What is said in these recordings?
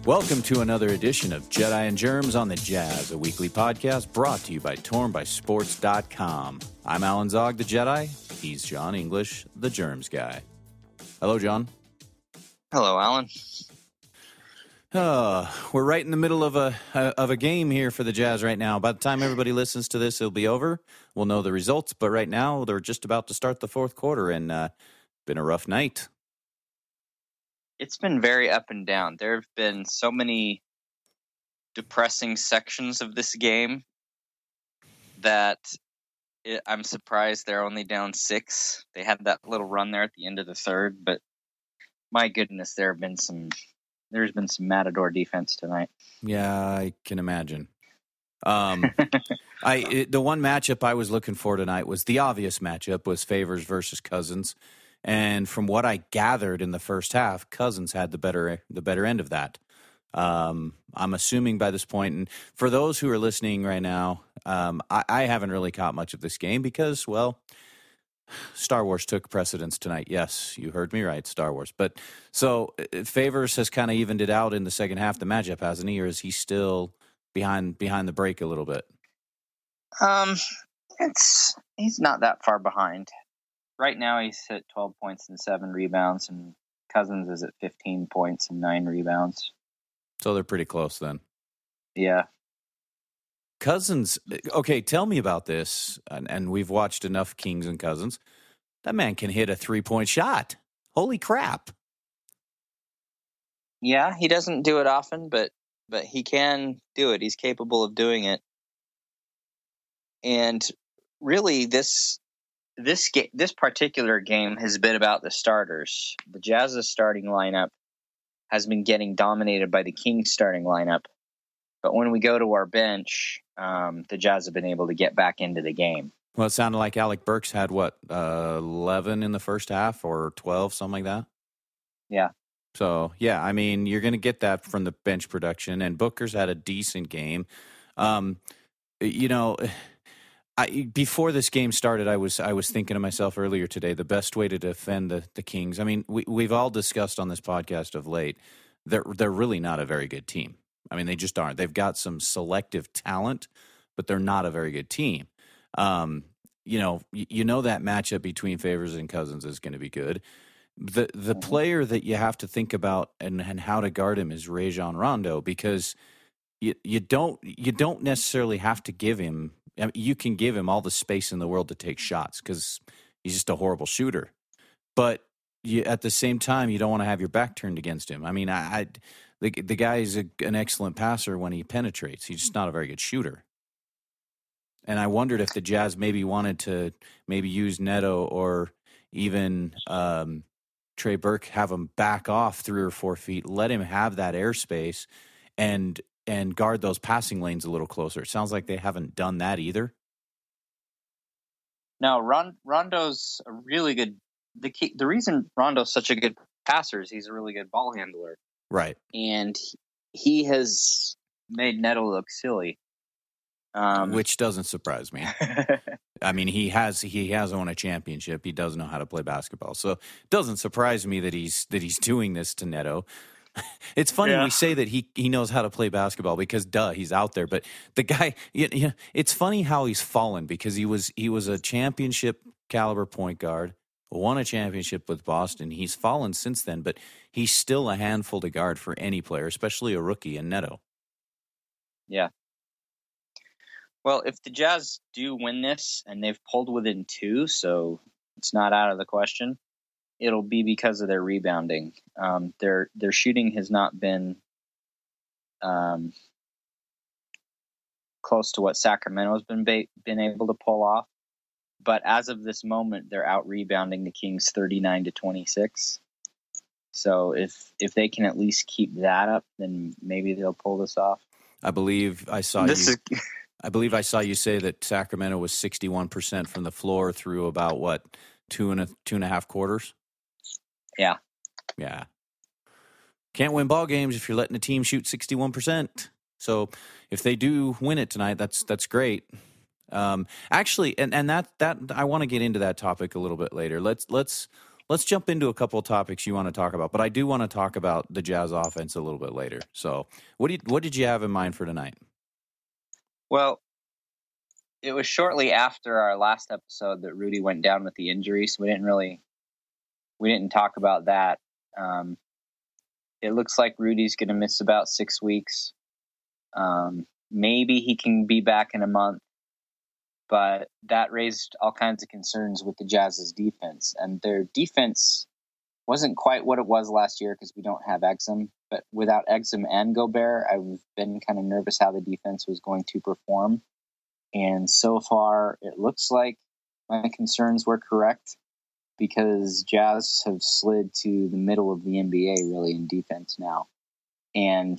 Welcome to another edition of Jedi and Germs on the Jazz, a weekly podcast brought to you by tornbysports.com. I'm Alan Zog, the Jedi. He's John English, the Germs guy. Hello, John. Hello, Alan. We're right in the middle of a game here for the Jazz right now. By the time everybody listens to this, it'll be over. We'll know the results, but right now they're just about to start the fourth quarter, and been a rough night. It's been very up and down. There have been so many depressing sections of this game that I'm surprised they're only down 6. They had that little run there at the end of the third, but my goodness, there's been some Matador defense tonight. Yeah, I can imagine. The one matchup I was looking for tonight was the obvious matchup, was Favors versus Cousins. And from what I gathered in the first half, Cousins had the better end of that. I'm assuming by this point, and for those who are listening right now, I haven't really caught much of this game because, well, Star Wars took precedence tonight. Yes, you heard me right, Star Wars. But so Favors has kind of evened it out in the second half, the matchup, hasn't he? Or is he still behind the break a little bit? He's not that far behind. Right now, he's at 12 points and 7 rebounds, and Cousins is at 15 points and 9 rebounds. So they're pretty close then. Yeah. Cousins, okay, tell me about this, and we've watched enough Kings and Cousins. That man can hit a 3-point shot. Holy crap. Yeah, he doesn't do it often, but he can do it. He's capable of doing it. And really, this particular game has been about the starters. The Jazz's starting lineup has been getting dominated by the Kings starting lineup. But when we go to our bench, the Jazz have been able to get back into the game. Well, it sounded like Alec Burks had, 11 in the first half or 12, something like that? Yeah. So, yeah, I mean, you're going to get that from the bench production, and Booker's had a decent game. Before this game started, I was thinking to myself earlier today, the best way to defend the Kings. I mean, we've all discussed on this podcast of late, they're really not a very good team. I mean, they just aren't. They've got some selective talent, but they're not a very good team. That matchup between Favors and Cousins is going to be good. The player that you have to think about and how to guard him is Rajon Rondo, because you don't necessarily have to give him. I mean, you can give him all the space in the world to take shots because he's just a horrible shooter. But at the same time, you don't want to have your back turned against him. I mean, the guy is an excellent passer when he penetrates. He's just not a very good shooter. And I wondered if the Jazz maybe wanted to use Neto or even Trey Burke, have him back off 3 or 4 feet, let him have that airspace, and guard those passing lanes a little closer. It sounds like they haven't done that either. No, Rondo's a really good. The reason Rondo's such a good passer is he's a really good ball handler. Right. And he has made Neto look silly. Which doesn't surprise me. I mean, he has won a championship. He does know how to play basketball. So it doesn't surprise me that he's doing this to Neto. It's funny we say that he knows how to play basketball because, he's out there. But the guy, it's funny how he's fallen, because he was a championship caliber point guard, won a championship with Boston. He's fallen since then, but he's still a handful to guard for any player, especially a rookie in Neto. Yeah. Well, if the Jazz do win this, and they've pulled within 2, so it's not out of the question, it'll be because of their rebounding. Their shooting has not been close to what Sacramento's been able to pull off. But as of this moment, they're out rebounding the Kings 39-26. So if they can at least keep that up, then maybe they'll pull this off. I believe I saw you say that Sacramento was 61% from the floor through about two and a half quarters. Yeah. Can't win ball games if you're letting a team shoot 61%. So if they do win it tonight, that's great. Actually, and that I want to get into that topic a little bit later. Let's let's jump into a couple of topics you want to talk about. But I do want to talk about the Jazz offense a little bit later. So what did you have in mind for tonight? Well, it was shortly after our last episode that Rudy went down with the injury, so we didn't talk about that. It looks like Rudy's going to miss about 6 weeks. Maybe he can be back in a month, but that raised all kinds of concerns with the Jazz's defense, and their defense wasn't quite what it was last year because we don't have Exum. But without Exum and Gobert, I've been kind of nervous how the defense was going to perform. And so far, it looks like my concerns were correct because Jazz have slid to the middle of the NBA really in defense now. And,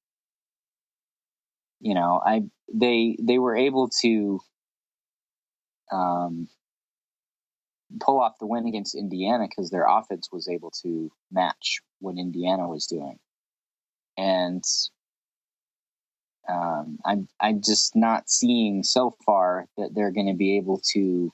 you know, they were able to pull off the win against Indiana because their offense was able to match what Indiana was doing. And I'm just not seeing so far that they're going to be able to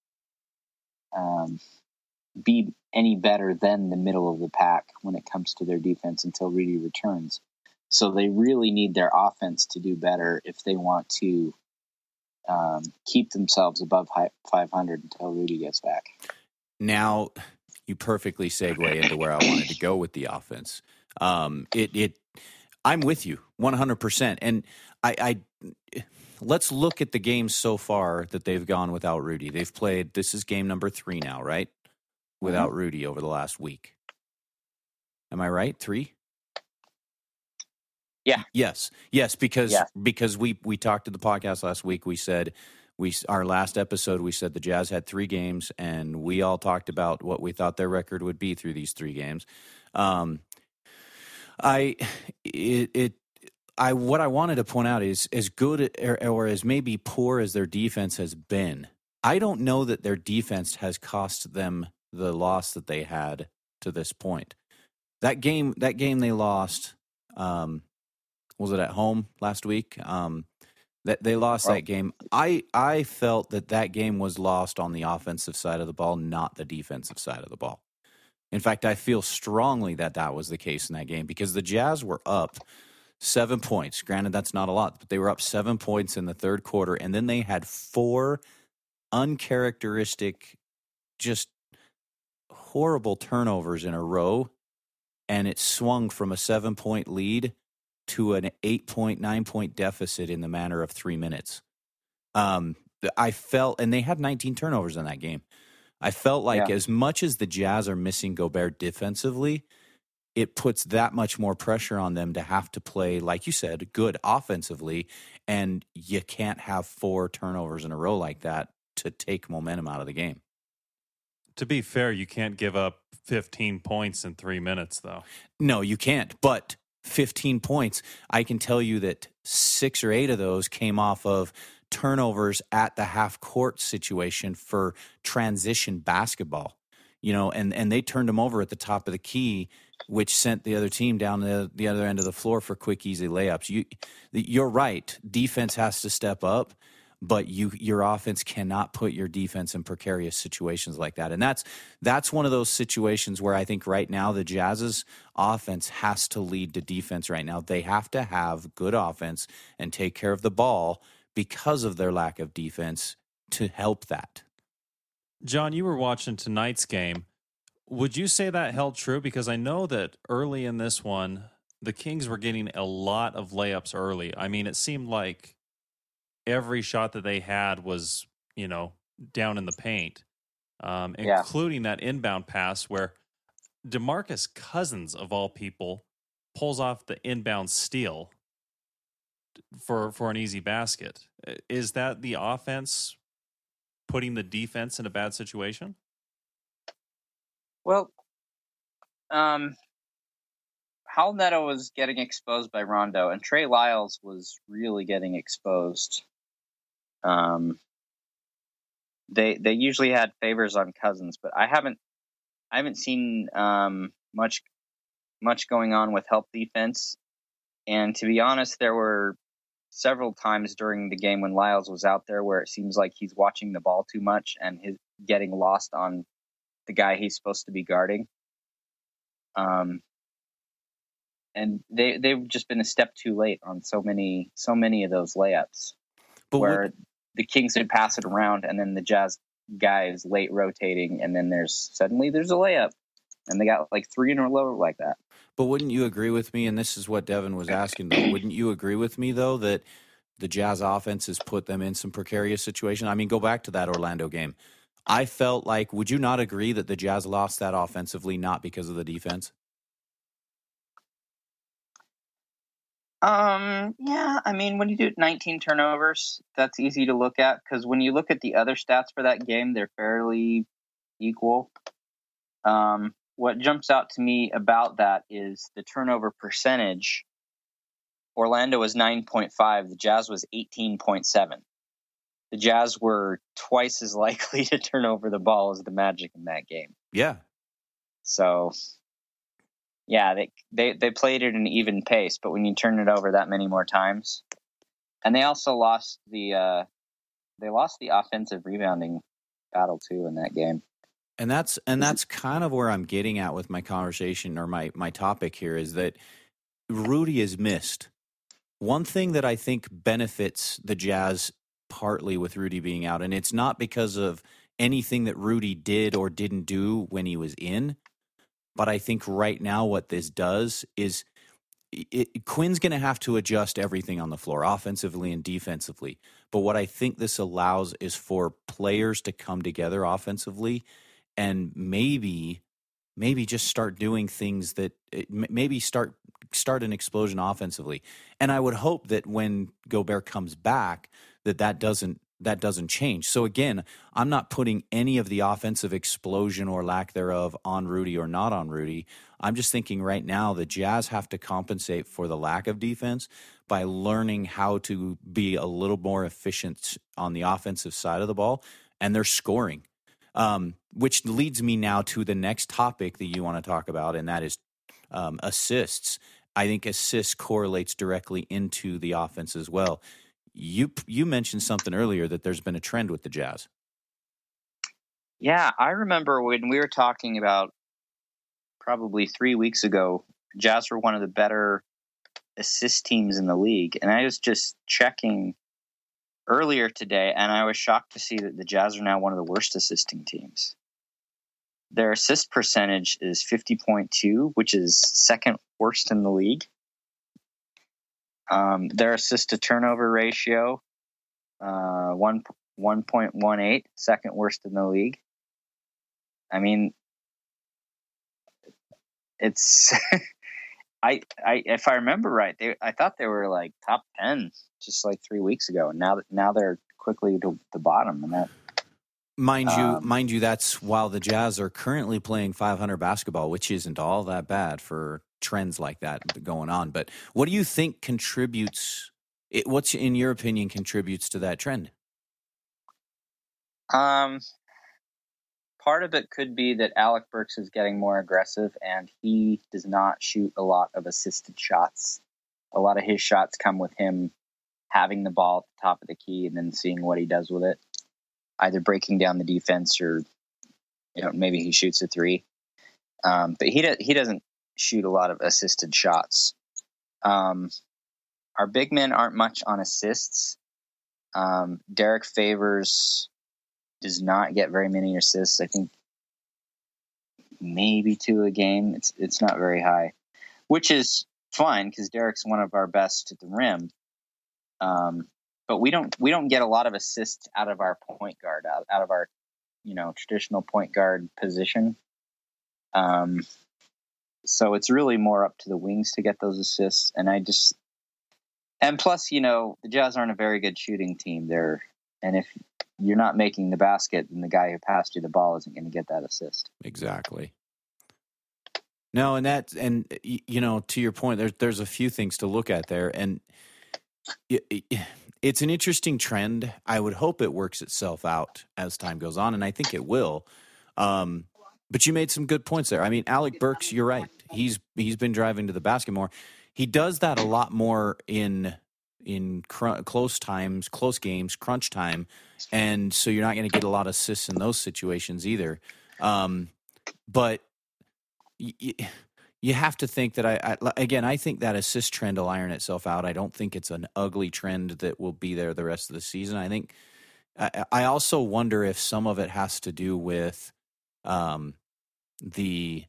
be any better than the middle of the pack when it comes to their defense until Rudy returns. So they really need their offense to do better if they want to keep themselves above 500 until Rudy gets back. Now, you perfectly segue into where I wanted to go with the offense. I'm with you 100%. And I let's look at the games so far that they've gone without Rudy. They've played, this is game number 3 now, right? Without Rudy over the last week. Am I right? 3? Yeah. Yes, because we talked to the podcast last week. We said our last episode we said the Jazz had 3 games, and we all talked about what we thought their record would be through these 3 games. What I wanted to point out is as good or as maybe poor as their defense has been, I don't know that their defense has cost them the loss that they had to this point. That game they lost. Was it at home last week? That they lost that game. I felt that game was lost on the offensive side of the ball, not the defensive side of the ball. In fact, I feel strongly that was the case in that game because the Jazz were up 7 points. Granted, that's not a lot, but they were up 7 points in the third quarter, and then they had 4 uncharacteristic, just horrible turnovers in a row, and it swung from a 7-point lead to an 9-point deficit in the matter of 3 minutes. I felt, and they had 19 turnovers in that game. I felt like as much as the Jazz are missing Gobert defensively, it puts that much more pressure on them to have to play, like you said, good offensively, and you can't have 4 turnovers in a row like that to take momentum out of the game. To be fair, you can't give up 15 points in 3 minutes, though. No, you can't, but 15 points, I can tell you that 6 or 8 of those came off of turnovers at the half court situation for transition basketball, and they turned them over at the top of the key, which sent the other team down the other end of the floor for quick, easy layups. You're right. Defense has to step up, but your offense cannot put your defense in precarious situations like that. And that's one of those situations where I think right now the Jazz's offense has to lead to defense right now. They have to have good offense and take care of the ball because of their lack of defense to help that. John, you were watching tonight's game. Would you say that held true? Because I know that early in this one, the Kings were getting a lot of layups early. I mean, it seemed like every shot that they had was, down in the paint, including that inbound pass where DeMarcus Cousins, of all people, pulls off the inbound steal for an easy basket. Is that the offense putting the defense in a bad situation? Well, Hal Neto was getting exposed by Rondo, and Trey Lyles was really getting exposed. They usually had favors on Cousins, but I haven't seen much going on with help defense. And to be honest, there were several times during the game when Lyles was out there where it seems like he's watching the ball too much and getting lost on the guy he's supposed to be guarding. And they've just been a step too late on so many of those layups, where the Kings would pass it around, and then the Jazz guy is late rotating, and then there's a layup, and they got like 3 in a row like that. But wouldn't you agree with me, and this is what Devin was asking, though, wouldn't you agree with me, though, that the Jazz offense has put them in some precarious situation? I mean, go back to that Orlando game. I felt like, would you not agree that the Jazz lost that offensively not because of the defense? Yeah, I mean, when you do 19 turnovers, that's easy to look at, because when you look at the other stats for that game, they're fairly equal. What jumps out to me about that is the turnover percentage. Orlando was 9.5. The Jazz was 18.7. The Jazz were twice as likely to turn over the ball as the Magic in that game. Yeah. So, yeah, they played at an even pace, but when you turn it over that many more times, and they also lost the offensive rebounding battle too in that game. And that's kind of where I'm getting at with my conversation, or my topic here, is that Rudy is missed. One thing that I think benefits the Jazz partly with Rudy being out, and it's not because of anything that Rudy did or didn't do when he was in, but I think right now what this does is Quinn's going to have to adjust everything on the floor, offensively and defensively. But what I think this allows is for players to come together offensively and maybe just start doing things that maybe start an explosion offensively. And I would hope that when Gobert comes back, that doesn't change. So again, I'm not putting any of the offensive explosion or lack thereof on Rudy or not on Rudy. I'm just thinking right now the Jazz have to compensate for the lack of defense by learning how to be a little more efficient on the offensive side of the ball, and they're scoring. Which leads me now to the next topic that you want to talk about, and that is assists. I think assists correlates directly into the offense as well. You mentioned something earlier that there's been a trend with the Jazz. Yeah, I remember when we were talking about probably 3 weeks ago, Jazz were one of the better assist teams in the league. And I was just checking earlier today, and I was shocked to see that the Jazz are now one of the worst assisting teams. Their assist percentage is 50.2, which is second worst in the league. Their assist to turnover ratio, 1.18, second worst in the league. I mean, it's if I remember right, I thought they were like top 10 just like 3 weeks ago, and now they're quickly to the bottom. And that, mind you, that's while the Jazz are currently playing 500 basketball, which isn't all that bad for trends like that going on. But what do you think contributes? What's in your opinion contributes to that trend? Part of it could be that Alec Burks is getting more aggressive, and he does not shoot a lot of assisted shots. A lot of his shots come with him having the ball at the top of the key and then seeing what he does with it, either breaking down the defense or, maybe he shoots a three. But he doesn't shoot a lot of assisted shots. Our big men aren't much on assists. Derek Favors does not get very many assists. I think maybe 2 a game. It's not very high, which is fine because Derek's one of our best at the rim. But we don't get a lot of assists out of our point guard, out of our traditional point guard position. So it's really more up to the wings to get those assists. And plus, the Jazz aren't a very good shooting team. And if you're not making the basket, then the guy who passed you the ball isn't going to get that assist. Exactly. No, and to your point, there's a few things to look at there, and it's an interesting trend. I would hope it works itself out as time goes on, and I think it will. But you made some good points there. I mean, Alec Burks, you're right. He's been driving to the basket more. He does that a lot more in close games, crunch time, and so you're not going to get a lot of assists in those situations either. But you have to think that I think that assist trend will iron itself out. I don't think it's an ugly trend that will be there the rest of the season. I think I also wonder if some of it has to do with the,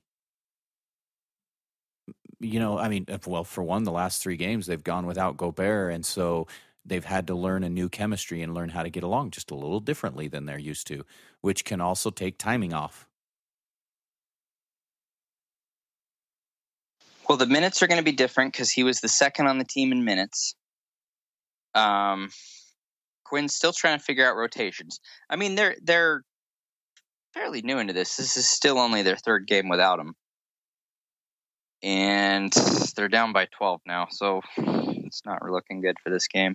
for one, the last 3 games they've gone without Gobert, and so they've had to learn a new chemistry and learn how to get along just a little differently than they're used to, which can also take timing off. Well, the minutes are going to be different because he was the second on the team in minutes. Quinn's still trying to figure out rotations. I mean, they're fairly new into this. This is still only their 3rd game without him. And they're down by 12 now, so it's not looking good for this game.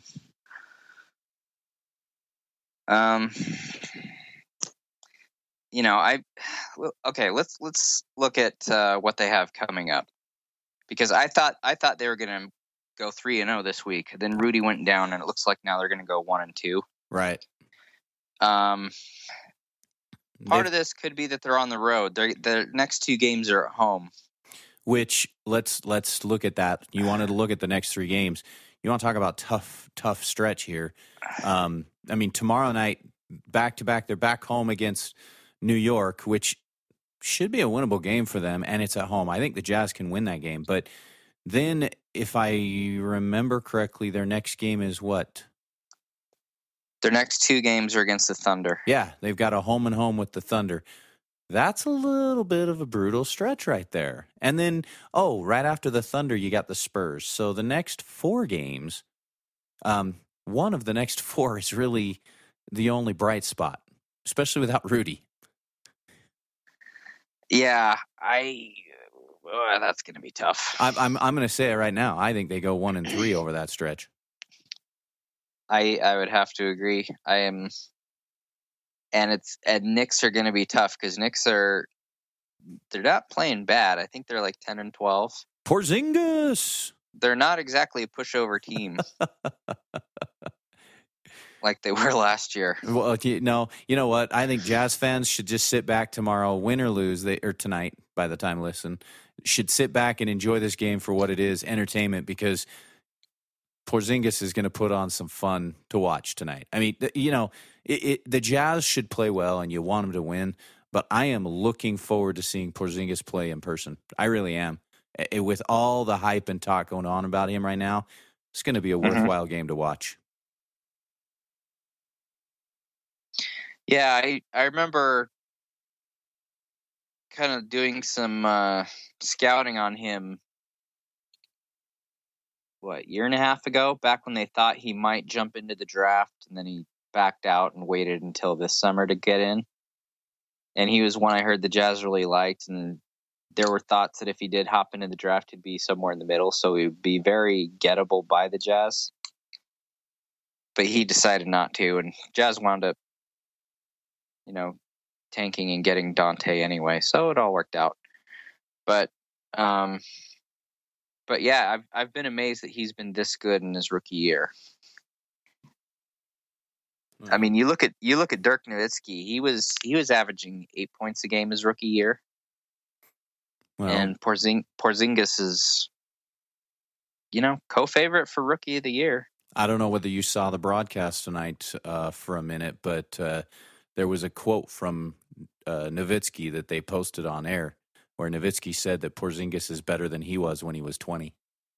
Let's look at what they have coming up. Because I thought they were going to go 3-0 this week. Then Rudy went down, and it looks like now they're going to go 1-2. Right. Part of this could be that they're on the road. Their next 2 games are at home. Which let's look at that. You wanted to look at the next 3 games. You want to talk about tough stretch here. Tomorrow night, back to back, they're back home against New York, which should be a winnable game for them, and it's at home. I think the Jazz can win that game. But then, if I remember correctly, their next game is what? Their next 2 games are against the Thunder. Yeah, they've got a home and home with the Thunder. That's a little bit of a brutal stretch right there. And then, right after the Thunder, you got the Spurs. So the next 4 games, one of the next 4 is really the only bright spot, especially without Rudy. Yeah, that's going to be tough. I'm going to say it right now. I think they go 1-3 over that stretch. I would have to agree. And Knicks are going to be tough because they're not playing bad. I think they're like 10-12. Porzingis. They're not exactly a pushover team. Like they were last year. Well, you know what? I think Jazz fans should just sit back tomorrow, win or lose, or tonight by the time listen, should sit back and enjoy this game for what it is, entertainment, because Porzingis is going to put on some fun to watch tonight. I mean, the Jazz should play well, and you want them to win, but I am looking forward to seeing Porzingis play in person. I really am. With all the hype and talk going on about him right now, it's going to be a worthwhile game to watch. Yeah, I remember kind of doing some scouting on him, year and a half ago, back when they thought he might jump into the draft, and then he backed out and waited until this summer to get in. And he was one I heard the Jazz really liked, and there were thoughts that if he did hop into the draft, he'd be somewhere in the middle, so he would be very gettable by the Jazz. But he decided not to, and Jazz wound up tanking and getting Dante anyway, so it all worked out. But yeah, I've been amazed that he's been this good in his rookie year. Mm-hmm. I mean, you look at Dirk Nowitzki. He was averaging 8 points a game his rookie year, and Porzingis is co-favorite for rookie of the year. I don't know whether you saw the broadcast tonight for a minute, but there was a quote from Nowitzki that they posted on air where Nowitzki said that Porzingis is better than he was when he was 20.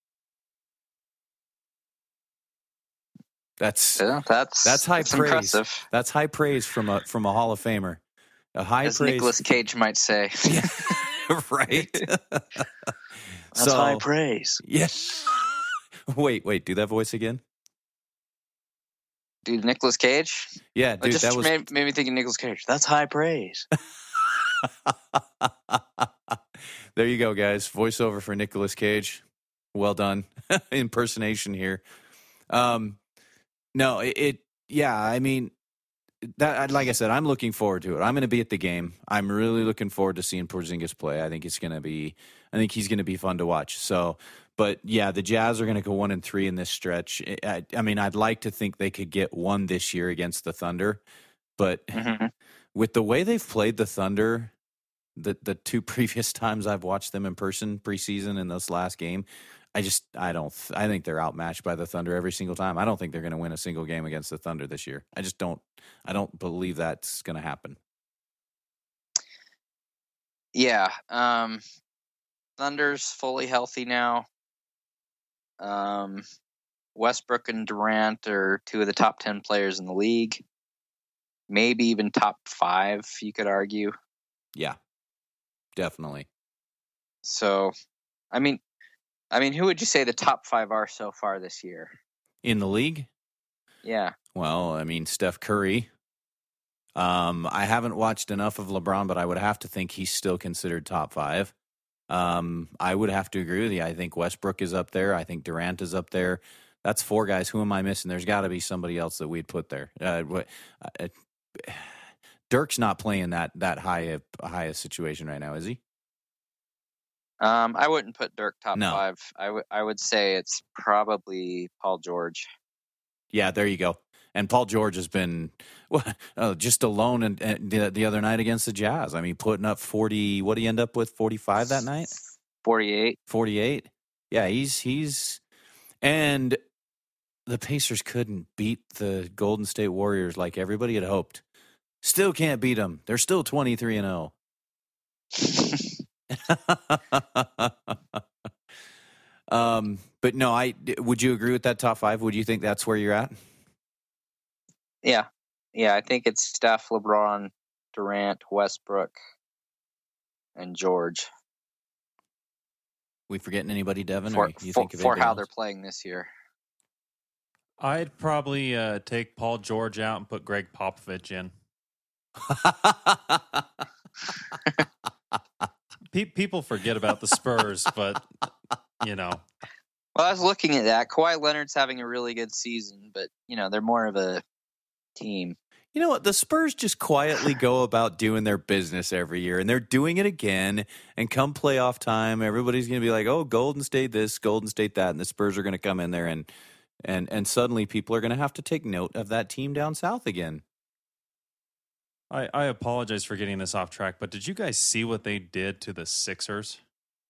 That's high praise. Impressive. That's high praise from a Hall of Famer. As Nicolas Cage might say. Right. That's high praise. Yes. Wait, do that voice again. Dude, Nicolas Cage? Yeah, dude, that was made me think of Nicolas Cage. That's high praise. There you go, guys. Voiceover for Nicolas Cage. Well done. Impersonation here. No, I mean, that, like I said, I'm looking forward to it. I'm going to be at the game. I'm really looking forward to seeing Porzingis play. I think he's going to be fun to watch. So, but yeah, the Jazz are going to go 1-3 in this stretch. I mean, I'd like to think they could get one this year against the Thunder, but with the way they've played the Thunder the two previous times I've watched them in person preseason in this last game, I think they're outmatched by the Thunder every single time. I don't think they're going to win a single game against the Thunder this year. I don't believe that's going to happen. Yeah. Thunder's fully healthy now. Westbrook and Durant are two of the top 10 players in the league. Maybe even top 5, you could argue. Yeah, definitely. So, I mean, who would you say the top 5 are so far this year? In the league? Yeah. Well, I mean, Steph Curry. I haven't watched enough of LeBron, but I would have to think he's still considered top 5. I would have to agree with you. I think Westbrook is up there. I think Durant is up there. That's 4 guys. Who am I missing? There's got to be somebody else that we'd put there. Dirk's not playing that high a situation right now, is he? I wouldn't put Dirk top No. 5. I would say it's probably Paul George. Yeah, there you go. And Paul George has been just alone and the other night against the Jazz. I mean, putting up 40. What did he end up with? 45 that night. 48. 48. Yeah, he's and the Pacers couldn't beat the Golden State Warriors like everybody had hoped. Still can't beat them. They're still 23-0. But no, would you agree with that top 5? Would you think that's where you're at? Yeah. I think it's Steph, LeBron, Durant, Westbrook, and George. We forgetting anybody, Devin? For how else? they're playing this year. I'd probably take Paul George out and put Greg Popovich in. People forget about the Spurs, but Well, I was looking at that. Kawhi Leonard's having a really good season, but they're more of a team. You know what? The Spurs just quietly go about doing their business every year, and they're doing it again. And come playoff time, everybody's going to be like, "Oh, Golden State this, Golden State that," and the Spurs are going to come in there, and suddenly people are going to have to take note of that team down south again. I apologize for getting this off track, but did you guys see what they did to the Sixers?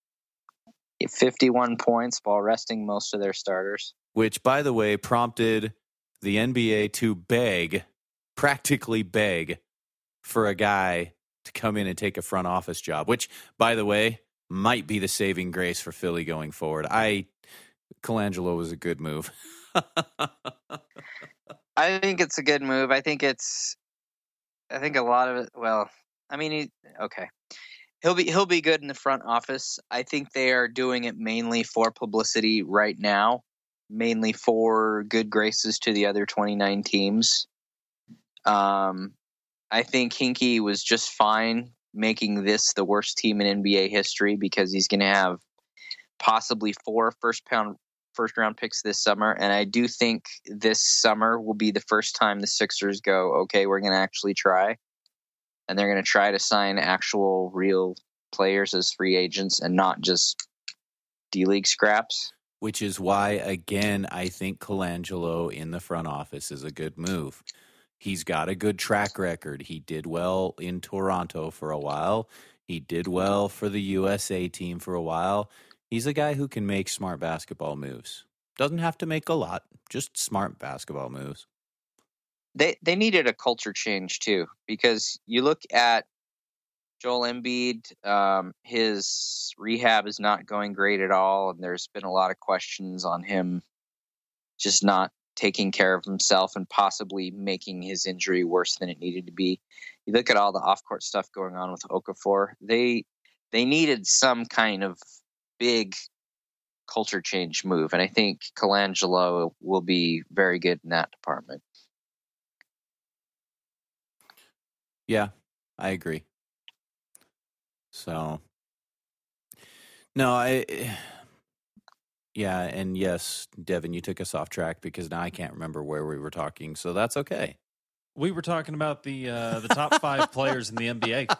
51 points while resting most of their starters. Which, by the way, prompted the NBA to practically beg, for a guy to come in and take a front office job, which, by the way, might be the saving grace for Philly going forward. Colangelo was a good move. I think it's a good move. I think a lot of it. Well, I mean, he'll be good in the front office. I think they are doing it mainly for publicity right now, mainly for good graces to the other 29 teams. I think Hinkie was just fine making this the worst team in NBA history because he's going to have possibly 4 first-round picks this summer, and I do think this summer will be the first time the Sixers go, okay, we're going to actually try, and they're going to try to sign actual real players as free agents and not just D-League scraps. Which is why, again, I think Colangelo in the front office is a good move. He's got a good track record. He did well in Toronto for a while. He did well for the USA team for a while. He's a guy who can make smart basketball moves. Doesn't have to make a lot, just smart basketball moves. They needed a culture change too, because you look at Joel Embiid, his rehab is not going great at all, and there's been a lot of questions on him just not taking care of himself and possibly making his injury worse than it needed to be. You look at all the off-court stuff going on with Okafor. They needed some kind of big culture change move, and I think Colangelo will be very good in that department. Yeah, I agree. So, no, yeah, and yes, Devin, you took us off track because now I can't remember where we were talking, so that's okay. We were talking about the top 5 players in the NBA.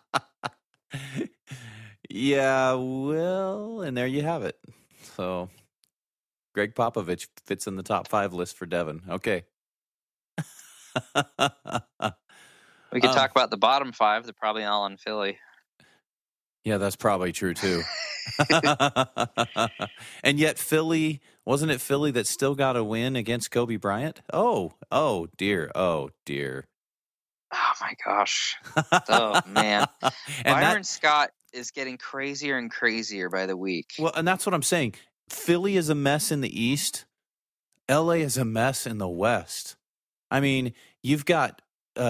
Yeah, well, and there you have it. So, Greg Popovich fits in the top 5 list for Devin. Okay. We could talk about the bottom 5. They're probably all in Philly. Yeah, that's probably true too. And yet Philly, wasn't it Philly that still got a win against Kobe Bryant? Oh dear. Oh my gosh. Oh man. And Byron Scott is getting crazier and crazier by the week. Well, and that's what I'm saying. Philly is a mess in the East. LA is a mess in the West. I mean, you got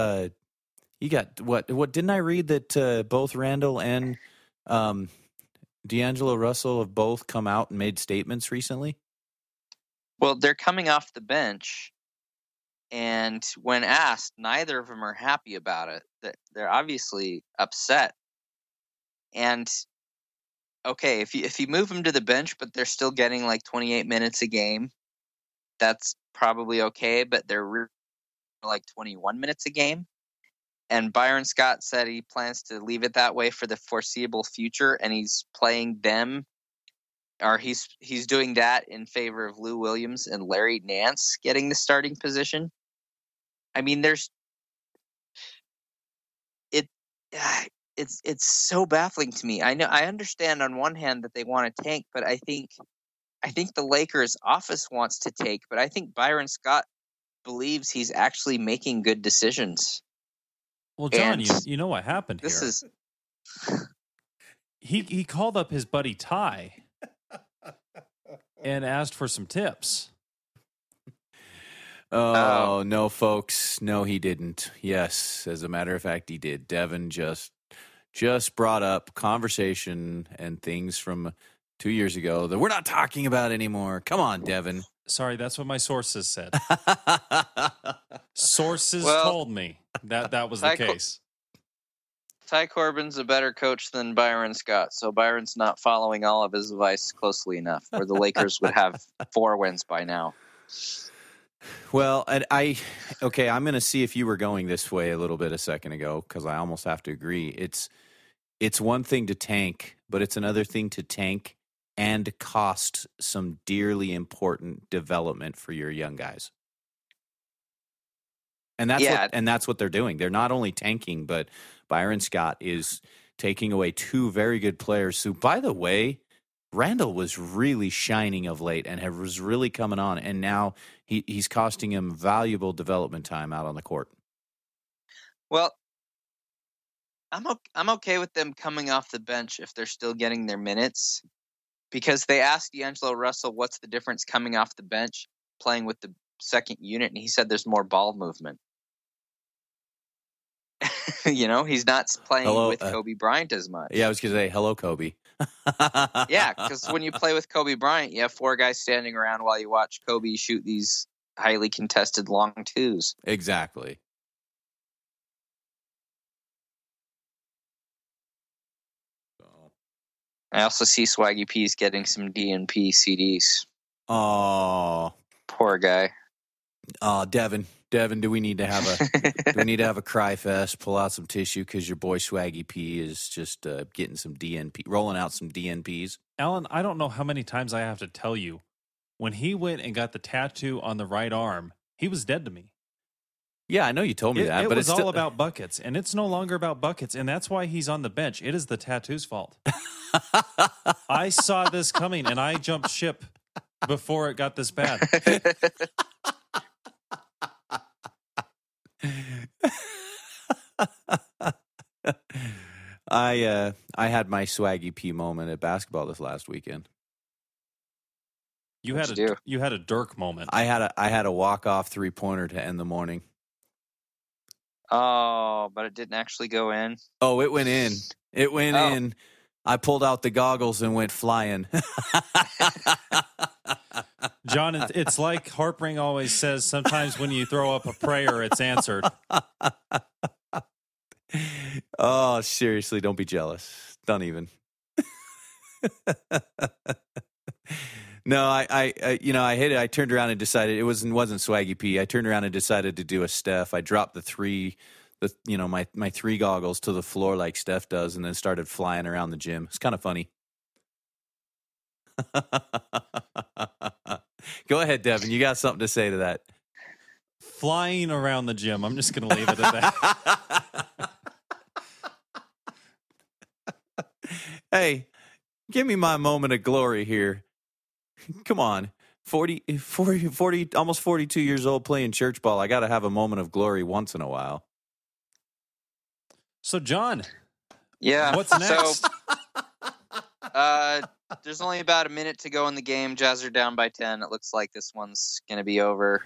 what didn't I read that both Randall and D'Angelo Russell have both come out and made statements recently? Well, they're coming off the bench, and when asked, neither of them are happy about it. They're obviously upset. And okay, if you move them to the bench, but they're still getting like 28 minutes a game, that's probably okay. But they're like 21 minutes a game. And Byron Scott said he plans to leave it that way for the foreseeable future, and he's playing them, or he's doing that in favor of Lou Williams and Larry Nance getting the starting position. I mean, it's so baffling to me. I understand on one hand that they want to tank, but I think the Lakers office wants to take, but I think Byron Scott believes he's actually making good decisions. Well, John, you know what happened here? This is he called up his buddy Ty and asked for some tips. Oh, no, folks. No, he didn't. Yes, as a matter of fact, he did. Devin just brought up conversation and things from 2 years ago that we're not talking about anymore. Come on, Devin. Sorry, that's what my sources said. Sources told me that was the case. Ty Corbin's a better coach than Byron Scott, so Byron's not following all of his advice closely enough, or the Lakers would have 4 wins by now. Well, and I'm going to see if you were going this way a little bit a second ago, because I almost have to agree. It's one thing to tank, but it's another thing to tank and cost some dearly important development for your young guys. And that's what they're doing. They're not only tanking, but Byron Scott is taking away 2 very good players who, by the way, Randall was really shining of late and was really coming on, and now he's costing him valuable development time out on the court. Well, I'm okay with them coming off the bench if they're still getting their minutes, because they asked D'Angelo Russell what's the difference coming off the bench playing with the second unit, and he said there's more ball movement. He's not playing with Kobe Bryant as much. Yeah, I was going to say, hello, Kobe. Yeah, because when you play with Kobe Bryant, you have 4 guys standing around while you watch Kobe shoot these highly contested long twos. Exactly. I also see Swaggy P's getting some DNP CDs. Oh, poor guy. Oh, Devin, do we need to have a cry fest? Pull out some tissue because your boy Swaggy P is just getting some DNP, rolling out some DNPs. Alan, I don't know how many times I have to tell you, when he went and got the tattoo on the right arm, he was dead to me. Yeah, I know you told me that, but it's all still about buckets, and it's no longer about buckets, and that's why he's on the bench. It is the tattoo's fault. I saw this coming, and I jumped ship before it got this bad. I had my Swaggy P moment at basketball this last weekend. You had a Dirk moment. I had a walk-off 3-pointer to end the morning. Oh, but it didn't actually go in. Oh, it went in. It went in. I pulled out the goggles and went flying. John, it's like Harpring always says, sometimes when you throw up a prayer, it's answered. Oh, seriously, don't be jealous. Don't even. No, I hit it. I turned around and decided it wasn't Swaggy P. I turned around and decided to do a Steph. I dropped my 3 goggles to the floor like Steph does, and then started flying around the gym. It's kind of funny. Go ahead, Devin. You got something to say to that? Flying around the gym. I'm just going to leave it at that. Hey, give me my moment of glory here. Come on. 40, almost 42 years old playing church ball. I got to have a moment of glory once in a while. So, John, Yeah. what's next? There's only about a minute to go in the game. Jazz are down by 10. It looks like this one's going to be over.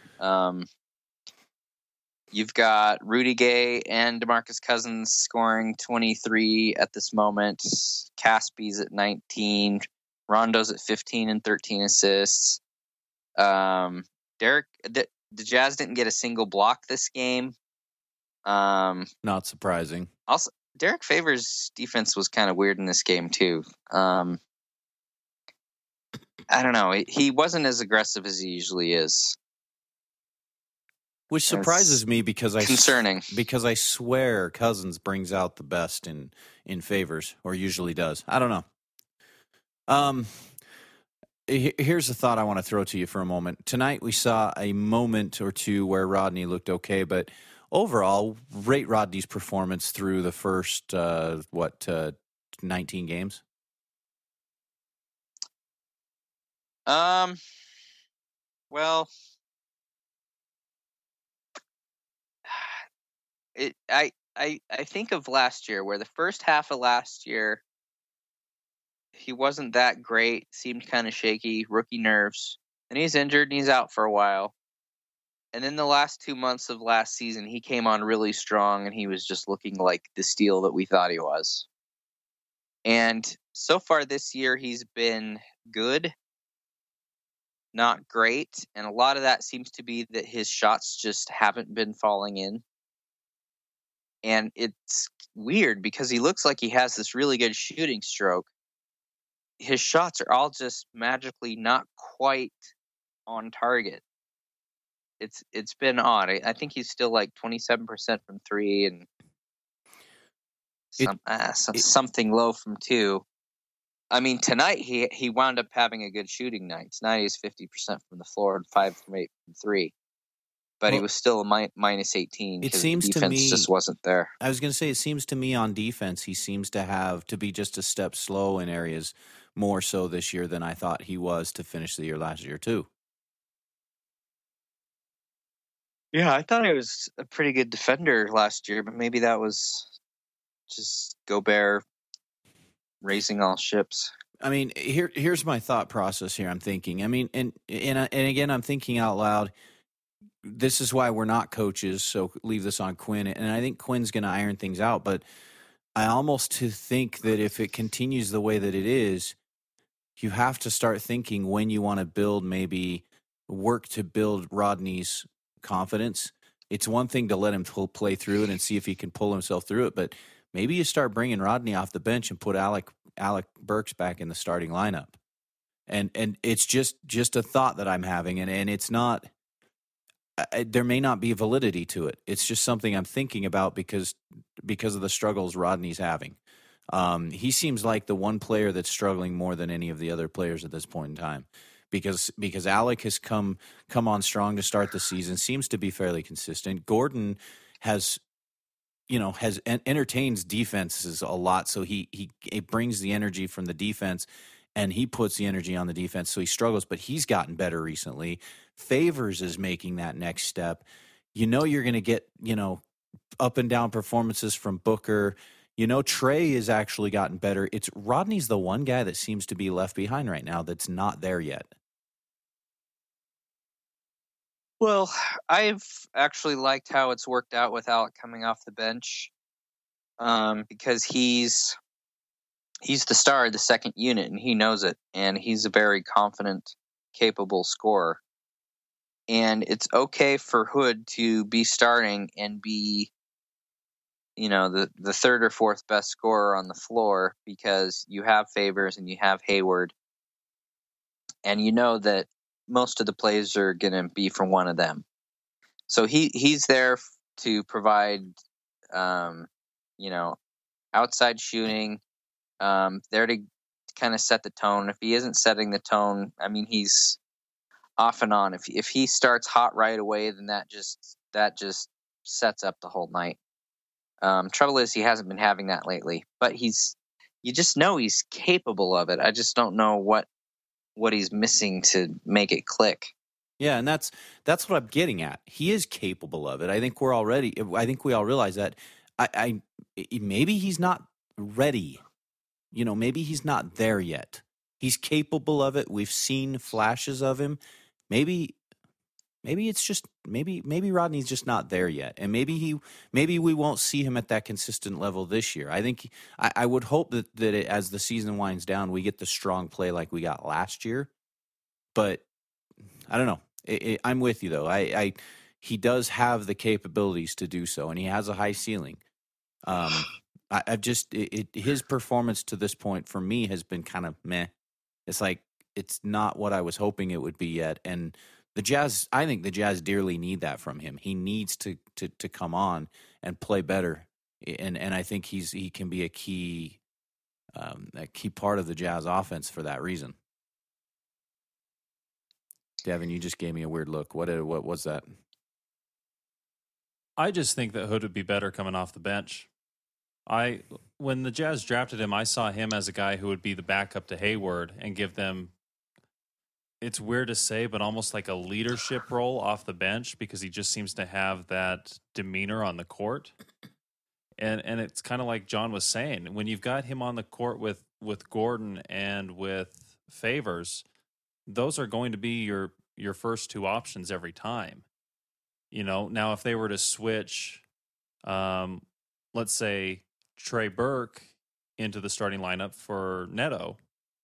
You've got Rudy Gay and DeMarcus Cousins scoring 23 at this moment. Caspy's at 19. Rondo's at 15 and 13 assists. Derek, the Jazz didn't get a single block this game. Not surprising. Also, Derek Favors' defense was kind of weird in this game too. I don't know. He wasn't as aggressive as he usually is. Which surprises me because concerning. Because I swear Cousins brings out the best in Favors, or usually does. I don't know. Here's a thought I want to throw to you for a moment. Tonight we saw a moment or two where Rodney looked okay, but overall, rate Rodney's performance through the first 19 games. Well, I think of last year, where the first half of last year he wasn't that great, seemed kind of shaky, rookie nerves. And he's injured and he's out for a while. And then the last 2 months of last season, he came on really strong and he was just looking like the steal that we thought he was. And so far this year, he's been good, not great. And a lot of that seems to be that his shots just haven't been falling in. And it's weird because he looks like he has this really good shooting stroke. His shots are all just magically not quite on target. It's been odd. I think he's still like 27% from three and something low from two. I mean, tonight he wound up having a good shooting night. Tonight he's 50% from the floor and 5 from 8 from three. But he was still a minus 18 because the defense just wasn't there. I was going to say, it seems to me on defense, he seems to be just a step slow in areas more so this year than I thought he was to finish the year last year, too. Yeah, I thought he was a pretty good defender last year, but maybe that was just Gobert raising all ships. I mean, here's my thought process here. I'm thinking. I mean, and again, I'm thinking out loud. This is why we're not coaches, so leave this on Quinn. And I think Quinn's going to iron things out. But I almost think that if it continues the way that it is, you have to start thinking when you want to build, maybe work to build Rodney's confidence. It's one thing to let him play through it and see if he can pull himself through it, but maybe you start bringing Rodney off the bench and put Alec Burks back in the starting lineup. And it's just a thought that I'm having, and it's not. There may not be validity to it. It's just something I'm thinking about because of the struggles Rodney's having. He seems like the one player that's struggling more than any of the other players at this point in time. Because Alec has come on strong to start the season, seems to be fairly consistent. Gordon has entertains defenses a lot, so he brings the energy from the defense, and he puts the energy on the defense, so he struggles, but he's gotten better recently. Favors is making that next step. You're going to get, up and down performances from Booker. Trey has actually gotten better. It's Rodney's the one guy that seems to be left behind right now that's not there yet. Well, I've actually liked how it's worked out with Alec coming off the bench, because he's the star of the second unit, and he knows it, and he's a very confident, capable scorer. And it's okay for Hood to be starting and be, the third or fourth best scorer on the floor, because you have Favors and you have Hayward, and you know that most of the plays are going to be from one of them. So he's there to provide, outside shooting, there to kind of set the tone. If he isn't setting the tone, I mean, he's off and on. If he starts hot right away, then that just sets up the whole night. Trouble is, he hasn't been having that lately, but he's you just know he's capable of it. I just don't know what he's missing to make it click. Yeah, and that's what I'm getting at. He is capable of it. I think we all realize that. I maybe he's not ready. Maybe he's not there yet. He's capable of it. We've seen flashes of him. Maybe it's just maybe Rodney's just not there yet, and maybe we won't see him at that consistent level this year. I think I would hope that as the season winds down, we get the strong play like we got last year. But I don't know. I'm with you though. He does have the capabilities to do so, and he has a high ceiling. I've just his performance to this point for me has been kind of meh. It's like it's not what I was hoping it would be yet, and the Jazz. I think the Jazz dearly need that from him. He needs to come on and play better, and I think he can be a key part of the Jazz offense for that reason. Devin, you just gave me a weird look. What was that? I just think that Hood would be better coming off the bench. When the Jazz drafted him, I saw him as a guy who would be the backup to Hayward and give them, it's weird to say, but almost like a leadership role off the bench because he just seems to have that demeanor on the court. And it's kind of like John was saying, when you've got him on the court with Gordon and with Favors, those are going to be your first two options every time. Now if they were to switch, let's say Trey Burke into the starting lineup for Neto,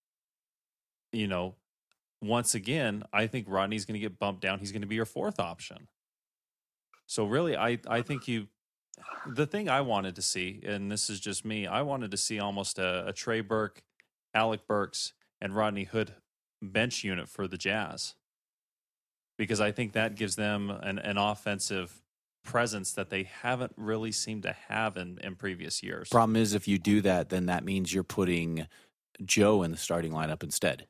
once again, I think Rodney's going to get bumped down. He's going to be your fourth option. So really, I think the thing I wanted to see, and this is just me, I wanted to see almost a Trey Burke, Alec Burks, and Rodney Hood bench unit for the Jazz, because I think that gives them an offensive presence that they haven't really seemed to have in previous years. Problem is, if you do that, then that means you're putting Joe in the starting lineup instead.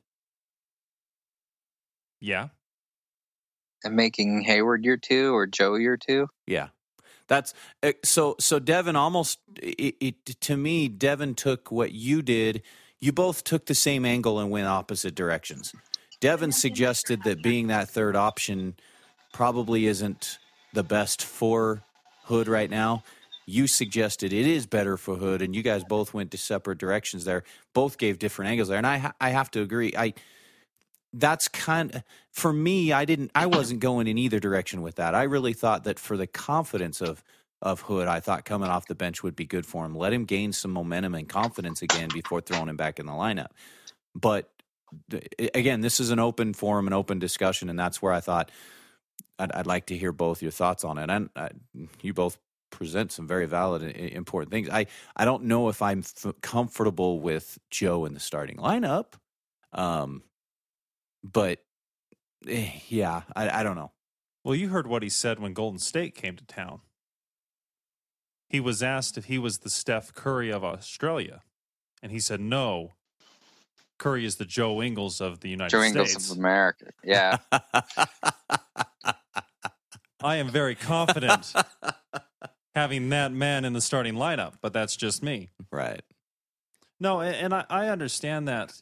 Yeah. And making Hayward your two or Joe your two? Yeah. That's so Devin almost to me, Devin took what you did. You both took the same angle and went opposite directions. Devin suggested that being that third option probably isn't the best for Hood right now. You suggested it is better for Hood, and you guys both went to separate directions there. Both gave different angles there, and I have to agree. That's kind of, for me, I wasn't going in either direction with that. I really thought that for the confidence of Hood, I thought coming off the bench would be good for him. Let him gain some momentum and confidence again before throwing him back in the lineup. But again, this is an open forum, an open discussion, and that's where I thought I'd like to hear both your thoughts on it. And you both present some very valid and important things. I don't know if I'm comfortable with Joe in the starting lineup, but yeah, I don't know. Well, you heard what he said when Golden State came to town. He was asked if he was the Steph Curry of Australia, and he said no. Curry is the Joe Ingles of the United States. Joe Ingles of America, yeah. I am very confident having that man in the starting lineup, but that's just me. Right. No, and I understand that,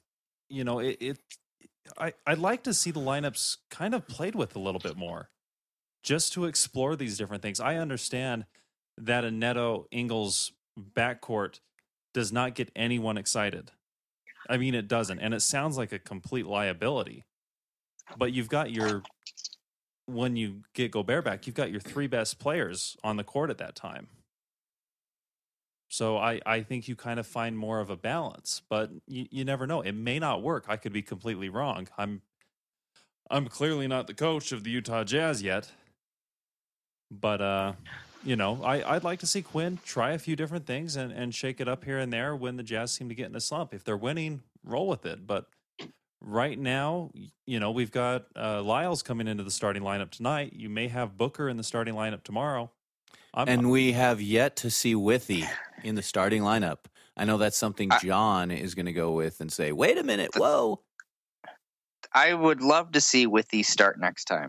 I'd like to see the lineups kind of played with a little bit more, just to explore these different things. I understand that a Neto Ingles backcourt does not get anyone excited. I mean, it doesn't, and it sounds like a complete liability. But you've got when you get Gobert back, you've got your three best players on the court at that time. So I think you kind of find more of a balance, but you never know. It may not work. I could be completely wrong. I'm clearly not the coach of the Utah Jazz yet, but I'd like to see Quinn try a few different things and shake it up here and there when the Jazz seem to get in a slump. If they're winning, roll with it. But right now, we've got Lyles coming into the starting lineup tonight. You may have Booker in the starting lineup tomorrow. And we have yet to see Withy in the starting lineup. I know that's something John is going to go with and say, wait a minute, whoa. I would love to see Withy start next time.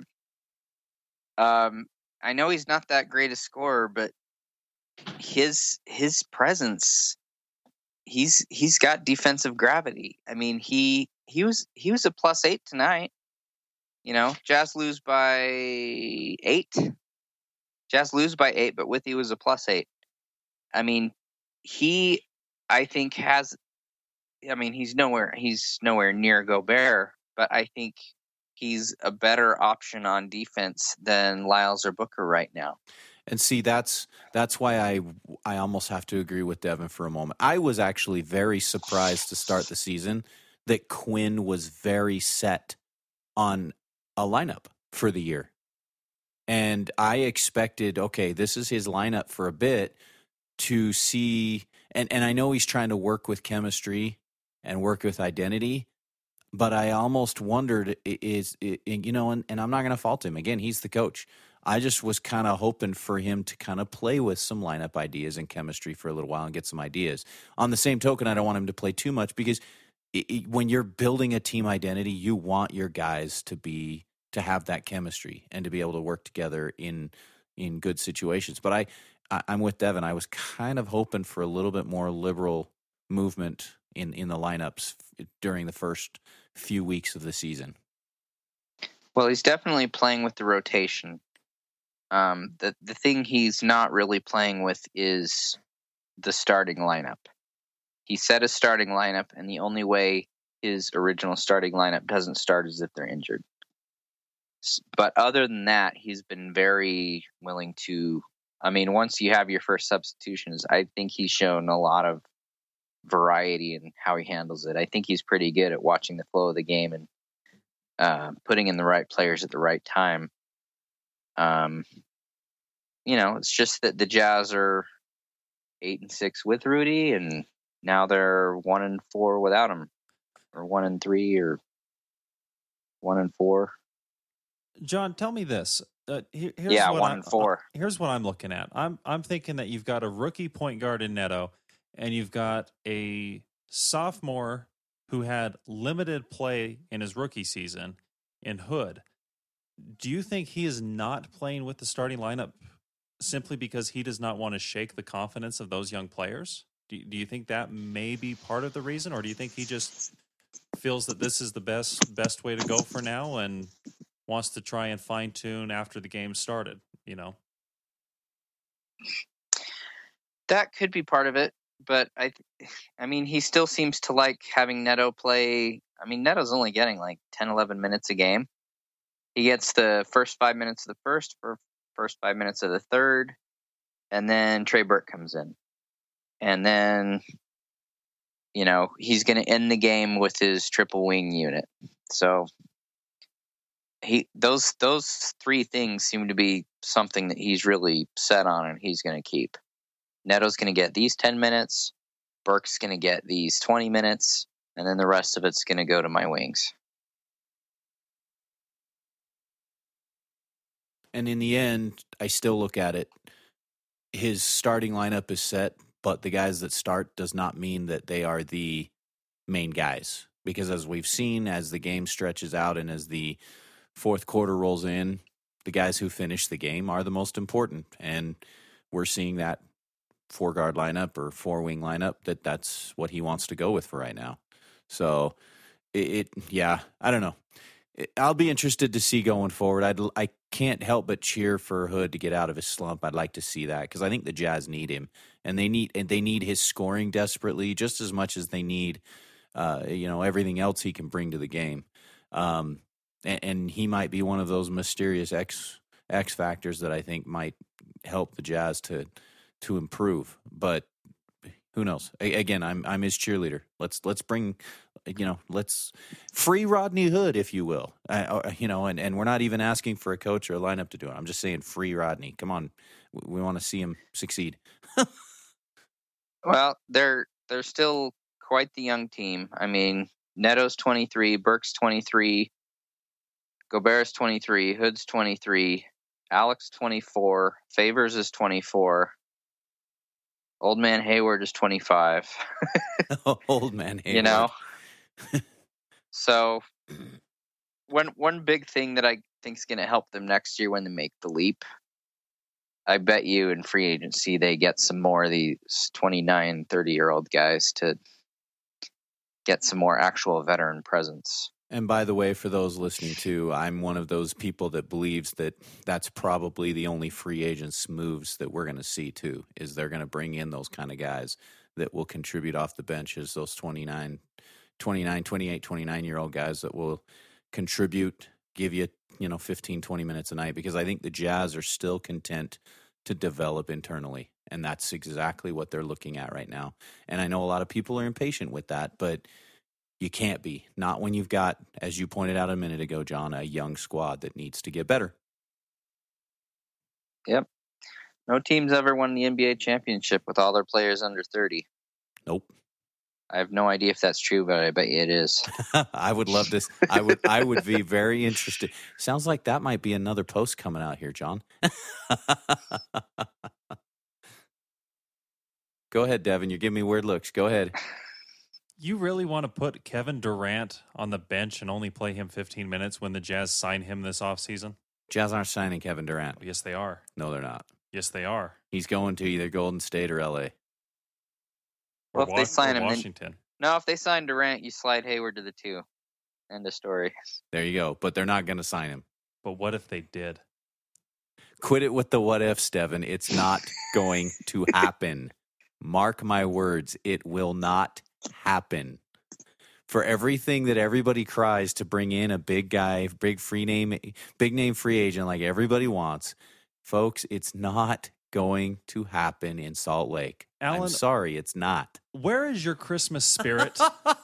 I know he's not that great a scorer, but his presence, he's got defensive gravity. I mean, he was a +8 tonight. Jazz lose by 8. Jazz lose by 8, but Withey was a +8. I mean, I think he's nowhere near Gobert, but I think he's a better option on defense than Lyles or Booker right now. And see, that's why I almost have to agree with Devin for a moment. I was actually very surprised to start the season that Quinn was very set on a lineup for the year. And I expected, okay, this is his lineup for a bit to see, and I know he's trying to work with chemistry and work with identity, but I almost wondered, and I'm not going to fault him. Again, he's the coach. I just was kind of hoping for him to kind of play with some lineup ideas and chemistry for a little while and get some ideas. On the same token, I don't want him to play too much because when you're building a team identity, you want your guys to have that chemistry and to be able to work together in good situations. But I'm with Devin. I was kind of hoping for a little bit more liberal movement in the lineups during the first few weeks of the season. Well, he's definitely playing with the rotation. The thing he's not really playing with is the starting lineup. He set a starting lineup, and the only way his original starting lineup doesn't start is if they're injured. But other than that, he's been very willing to. I mean, once you have your first substitutions, I think he's shown a lot of variety in how he handles it. I think he's pretty good at watching the flow of the game and putting in the right players at the right time. It's just that the Jazz are 8-6 with Rudy, and now they're 1-4 without him, or 1-3, or 1-4. John, tell me this. Here's 1-4. Here's what I'm looking at. I'm thinking that you've got a rookie point guard in Neto, and you've got a sophomore who had limited play in his rookie season in Hood. Do you think he is not playing with the starting lineup simply because he does not want to shake the confidence of those young players? Do you think that may be part of the reason, or do you think he just feels that this is the best way to go for now and wants to try and fine tune after the game started? That could be part of it, but I mean, he still seems to like having Neto play. I mean, Neto's only getting like 10, 11 minutes a game. He gets the first 5 minutes of the first 5 minutes of the third, and then Trey Burke comes in. And then, he's going to end the game with his triple wing unit. So those 3 things seem to be something that he's really set on and he's going to keep. Neto's going to get these 10 minutes. Burke's going to get these 20 minutes. And then the rest of it's going to go to my wings. And in the end, I still look at it. His starting lineup is set, but the guys that start does not mean that they are the main guys. Because as we've seen, as the game stretches out and as the fourth quarter rolls in, the guys who finish the game are the most important. And we're seeing that 4-guard lineup or 4-wing lineup, that's what he wants to go with for right now. So, I don't know. I'll be interested to see going forward. I can't help but cheer for Hood to get out of his slump. I'd like to see that because I think the Jazz need him, and they need his scoring desperately, just as much as they need, everything else he can bring to the game. And he might be one of those mysterious X factors that I think might help the Jazz to improve. But who knows? Again, I'm his cheerleader. Let's bring, let's free Rodney Hood, if you will. And we're not even asking for a coach or a lineup to do it. I'm just saying free Rodney. Come on, we want to see him succeed. Well, they're still quite the young team. I mean, Neto's 23, Burke's 23, Gobert's 23, Hood's 23, Alex 24, Favors is 24. Old man Hayward is 25. Old man Hayward. So one big thing that I think is going to help them next year when they make the leap, I bet you in free agency they get some more of these 29, 30-year-old guys to get some more actual veteran presence. And by the way, for those listening too, I'm one of those people that believes that that's probably the only free agents moves that we're going to see too, is they're going to bring in those kind of guys that will contribute off the benches, those 28, 29-year-old guys that will contribute, give you, 15, 20 minutes a night, because I think the Jazz are still content to develop internally. And that's exactly what they're looking at right now. And I know a lot of people are impatient with that, but you can't be. Not when you've got, as you pointed out a minute ago, John, a young squad that needs to get better. Yep. No team's ever won the NBA championship with all their players under 30. Nope. I have no idea if that's true, but I bet you it is. I would love this. I would be very interested. Sounds like that might be another post coming out here, John. Go ahead, Devin. You're giving me weird looks. Go ahead. You really want to put Kevin Durant on the bench and only play him 15 minutes when the Jazz sign him this offseason? Jazz aren't signing Kevin Durant. Yes, they are. No, they're not. Yes, they are. He's going to either Golden State or LA. Well, if they sign him, Washington. If they sign Durant, you slide Hayward to the 2. End of story. There you go. But they're not going to sign him. But what if they did? Quit it with the what ifs, Devin. It's not going to happen. Mark my words. It will not happen. For everything that everybody cries to bring in a big guy, big name free agent like everybody wants, folks, it's not going to happen in Salt Lake. Alan, I'm sorry, it's not. Where is your Christmas spirit?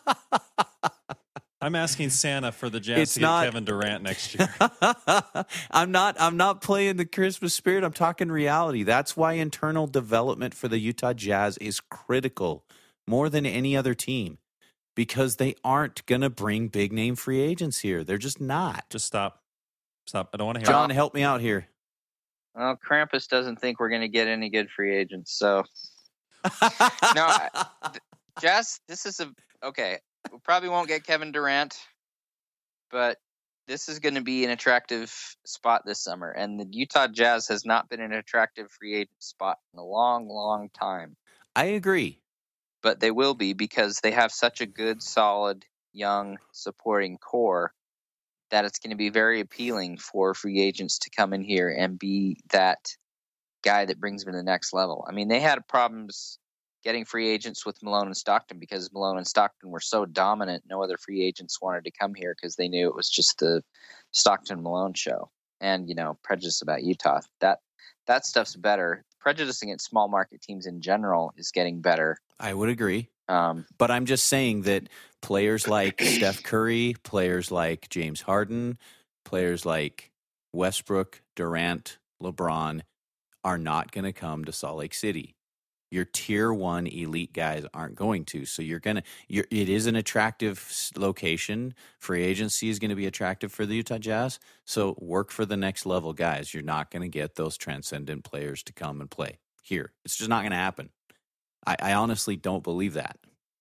I'm asking Santa for the Jazz to get Kevin Durant next year. I'm not playing the Christmas spirit. I'm talking reality. That's why internal development for the Utah Jazz is critical more than any other team, because they aren't going to bring big name free agents here. They're just not. Just stop. I don't want to hear John, help me out here. Well, Krampus doesn't think we're going to get any good free agents, so no, Jazz. This is okay. We probably won't get Kevin Durant, but this is going to be an attractive spot this summer, and the Utah Jazz has not been an attractive free agent spot in a long, long time. I agree. But they will be, because they have such a good, solid, young supporting core that it's going to be very appealing for free agents to come in here and be that guy that brings them to the next level. I mean, they had problems getting free agents with Malone and Stockton because Malone and Stockton were so dominant. No other free agents wanted to come here because they knew it was just the Stockton-Malone show. And, prejudice about Utah. That stuff's better. Prejudice against small market teams in general is getting better. I would agree. But I'm just saying that players like Steph Curry, players like James Harden, players like Westbrook, Durant, LeBron are not going to come to Salt Lake City. Your tier 1 elite guys aren't going to. So it is an attractive location. Free agency is going to be attractive for the Utah Jazz. So work for the next level guys. You're not going to get those transcendent players to come and play here. It's just not going to happen. I honestly don't believe that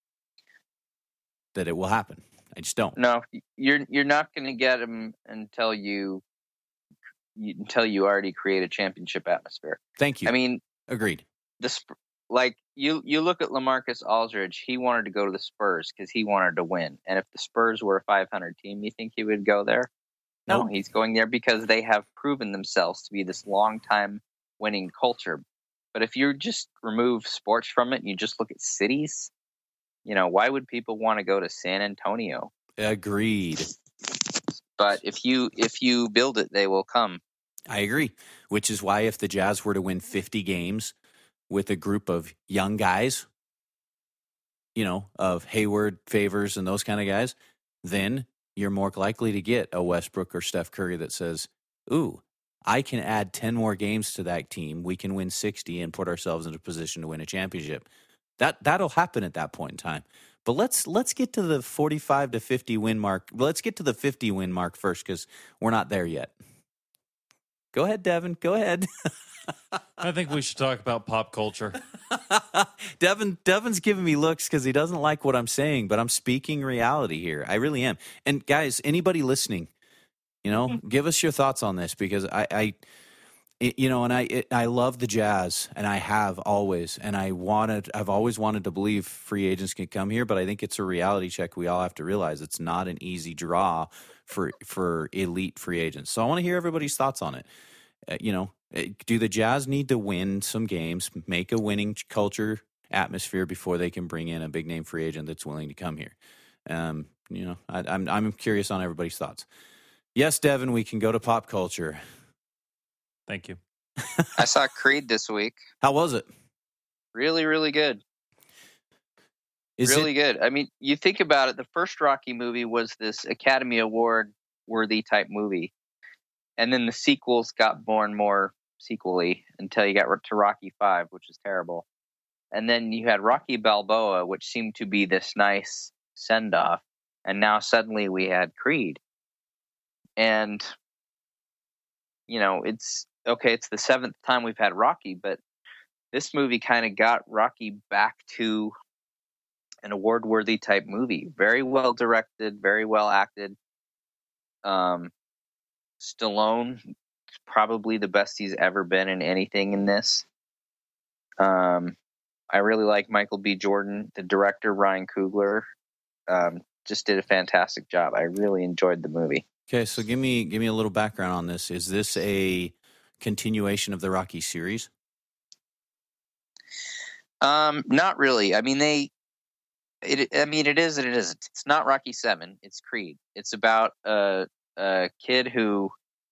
it will happen. I just don't. No, you're not going to get them until you already create a championship atmosphere. Thank you. I mean, agreed. You look at LaMarcus Aldridge. He wanted to go to the Spurs because he wanted to win. And if the Spurs were a 500 team, you think he would go there? No, he's going there because they have proven themselves to be this long-time winning culture. But if you just remove sports from it and you just look at cities, why would people want to go to San Antonio? Agreed. But if you build it, they will come. I agree. Which is why if the Jazz were to win 50 games with a group of young guys, of Hayward, Favors, and those kind of guys, then you're more likely to get a Westbrook or Steph Curry that says, ooh, I can add 10 more games to that team. We can win 60 and put ourselves in a position to win a championship. That'll happen at that point in time. But let's get to the 45 to 50 win mark. Let's get to the 50 win mark first, because we're not there yet. Go ahead, Devin. Go ahead. I think we should talk about pop culture. Devin's giving me looks because he doesn't like what I'm saying, but I'm speaking reality here. I really am. And guys, anybody listening, give us your thoughts on this, because And I love the Jazz, and I have always, and I've always wanted to believe free agents can come here, but I think it's a reality check. We all have to realize it's not an easy draw for elite free agents. So I want to hear everybody's thoughts on it. Do the Jazz need to win some games, make a winning culture atmosphere before they can bring in a big name free agent that's willing to come here? I'm curious on everybody's thoughts. Yes, Devin, we can go to pop culture. Thank you. I saw Creed this week. How was it? Really, really good. Really good. I mean, you think about it, the first Rocky movie was this Academy Award worthy type movie. And then the sequels got more and more sequel-y until you got to Rocky V, which is terrible. And then you had Rocky Balboa, which seemed to be this nice send-off. And now suddenly we had Creed. And, it's the 7th time we've had Rocky, but this movie kind of got Rocky back to an award-worthy type movie. Very well directed, very well acted. Stallone, probably the best he's ever been in anything in this. I really like Michael B. Jordan. The director, Ryan Coogler, just did a fantastic job. I really enjoyed the movie. Okay, so give me a little background on this. Is this a continuation of the Rocky series? Not really. I mean, it is and it isn't. It's not Rocky 7. It's Creed. It's about a kid who,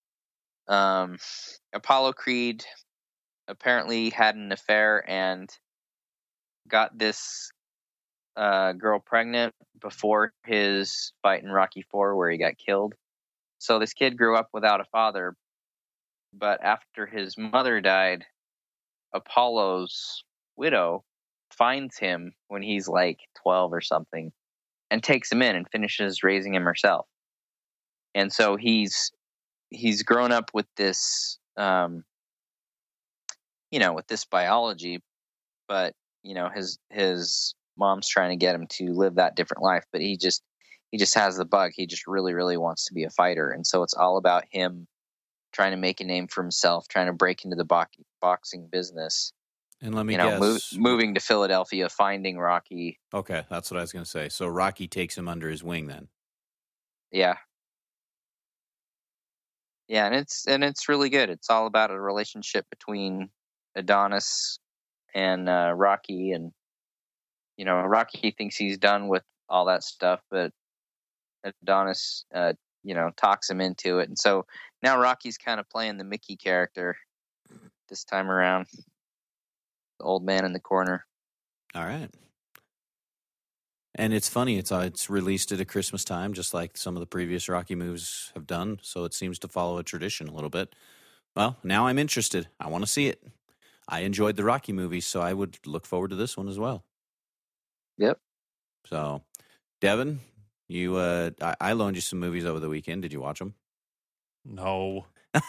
Apollo Creed apparently had an affair and got this girl pregnant before his fight in Rocky 4 where he got killed. So this kid grew up without a father, but after his mother died, Apollo's widow finds him when he's like 12 or something and takes him in and finishes raising him herself. And so he's grown up with this, with this biology, but his mom's trying to get him to live that different life, but he just has the bug. He just really, really wants to be a fighter. And so it's all about him trying to make a name for himself, trying to break into the boxing business. And let me guess. Moving to Philadelphia, finding Rocky. Okay, that's what I was going to say. So Rocky takes him under his wing then. Yeah. Yeah, and it's really good. It's all about a relationship between Adonis and Rocky, and Rocky thinks he's done with all that stuff, but Adonis talks him into it. And so now Rocky's kind of playing the Mickey character this time around. The old man in the corner. All right. And it's funny, it's released at a Christmas time, just like some of the previous Rocky movies have done, so it seems to follow a tradition a little bit. Well, now I'm interested. I want to see it. I enjoyed the Rocky movies, so I would look forward to this one as well. Yep. So, Devin, I loaned you some movies over the weekend. Did you watch them? No.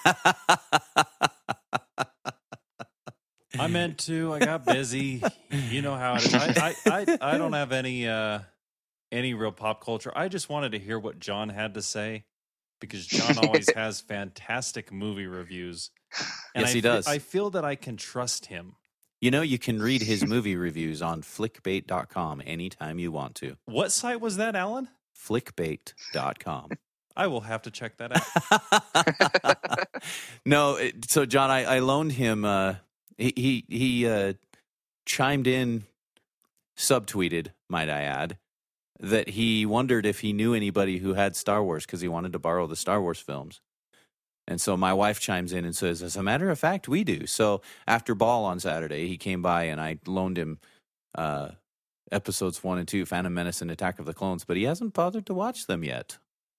I meant to. I got busy. You know how it is. I don't have any real pop culture. I just wanted to hear what John had to say because John always has fantastic movie reviews. And yes, he does. I feel that I can trust him. You can read his movie reviews on flickbait.com anytime you want to. What site was that, Alan? Flickbait.com. I will have to check that out. No, so John, I loaned him. He chimed in, subtweeted, might I add, that he wondered if he knew anybody who had Star Wars because he wanted to borrow the Star Wars films. And so my wife chimes in and says, as a matter of fact, we do. So after ball on Saturday, he came by and I loaned him episodes 1 and 2, Phantom Menace and Attack of the Clones, but he hasn't bothered to watch them yet.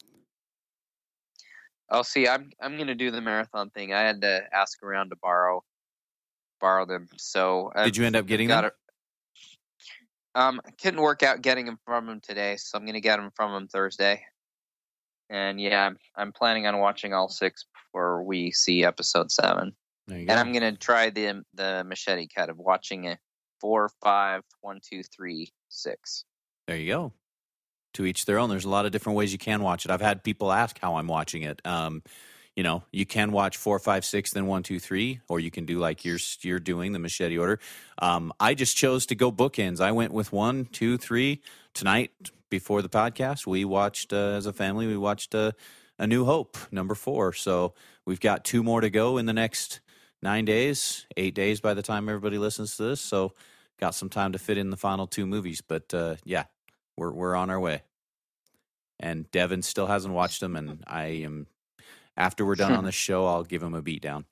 Oh, see, I'm going to do the marathon thing. I had to ask around to borrow them. So did you end up getting them? Couldn't work out getting them from him today, so I'm going to get them from him Thursday. And yeah, I'm planning on watching all 6 before we see episode 7. There you and go. I'm going to try the machete cut of watching it 4, 5, 1, 2, 3, 6. There you go. To each their own. There's a lot of different ways you can watch it. I've had people ask how I'm watching it. you can watch 4, 5, 6, then 1, 2, 3, or you can do like you're doing the machete order. I just chose to go bookends. I went with 1, 2, 3 tonight. Before the podcast, we watched as a family. We watched A New Hope, number 4. So we've got 2 more to go in the next 9 days, 8 days by the time everybody listens to this. So got some time to fit in the final 2 movies. But yeah, we're on our way. And Devin still hasn't watched them, and I am. After we're done on the show, I'll give him a beat down.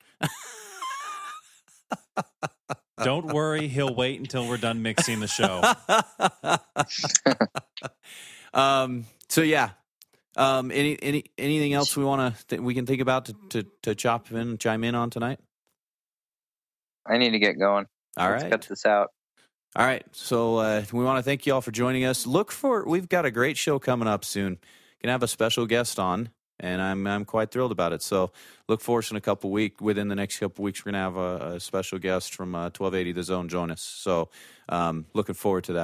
Don't worry, he'll wait until we're done mixing the show. So yeah. Anything else we can think about to chime in on tonight? I need to get going. Let's cut this out. All right. So we want to thank you all for joining us. We've got a great show coming up soon. Gonna have a special guest on, and I'm quite thrilled about it. So look for us within the next couple weeks. We're gonna have a special guest from 1280 The Zone join us. So looking forward to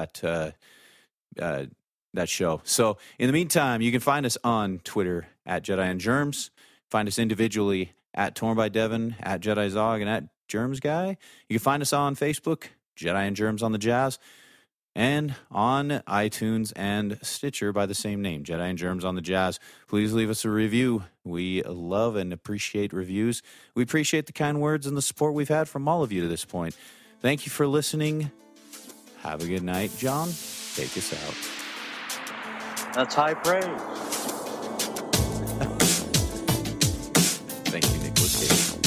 that show. So in the meantime, you can find us on Twitter at Jedi and Germs. Find us individually at Torn by Devin, at Jedi Zog, and at Germs Guy. You can find us on Facebook, Jedi and Germs on the Jazz, and on iTunes and Stitcher by the same name, Jedi and Germs on the Jazz. Please leave us a review. We love and appreciate reviews. We appreciate the kind words and the support we've had from all of you to this point. Thank you for listening. Have a good night. John, take us out. That's high praise. Thank you, Nicholas Cage.